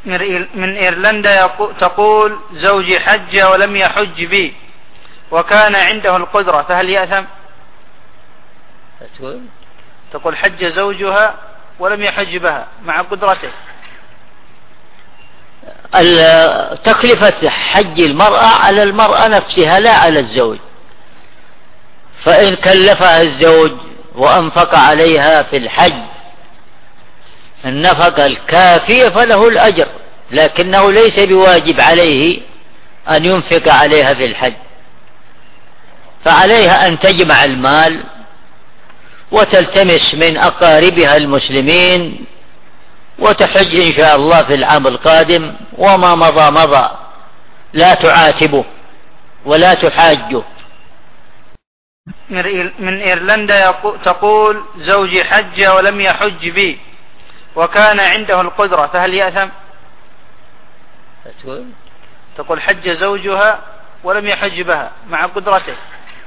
من إيرلندا تقول: زوجي حج ولم يحج بي وكان عنده القدرة، فهل يأثم؟ تقول حج زوجها ولم يحج بها مع قدرته. تكلفة حج المرأة على المرأة نفسها لا على الزوج، فإن كلفها الزوج وأنفق عليها في الحج النفقة الكافية فله الأجر، لكنه ليس بواجب عليه أن ينفق عليها في الحج، فعليها أن تجمع المال وتلتمس من أقاربها المسلمين وتحج إن شاء الله في العام القادم، وما مضى مضى، لا تعاتبه ولا تحاجه. من إيرلندا تقول: زوجي حج ولم يحج بي وكان عنده القدرة، فهل يأثم؟ تقول حج زوجها ولم يحج بها مع قدرته.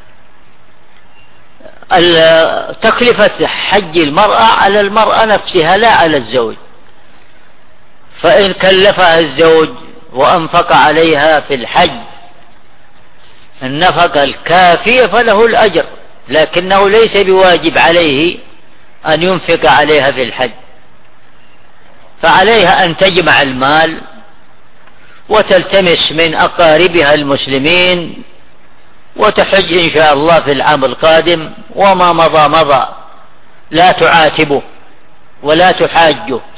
تكلفة حج المرأة على المرأة نفسها لا على الزوج، فإن كلفها الزوج وأنفق عليها في الحج النفقة الكافية فله الأجر، لكنه ليس بواجب عليه أن ينفق عليها في الحج، فعليها أن تجمع المال وتلتمس من أقاربها المسلمين وتحج إن شاء الله في العام القادم، وما مضى مضى، لا تعاتبه ولا تحاجه.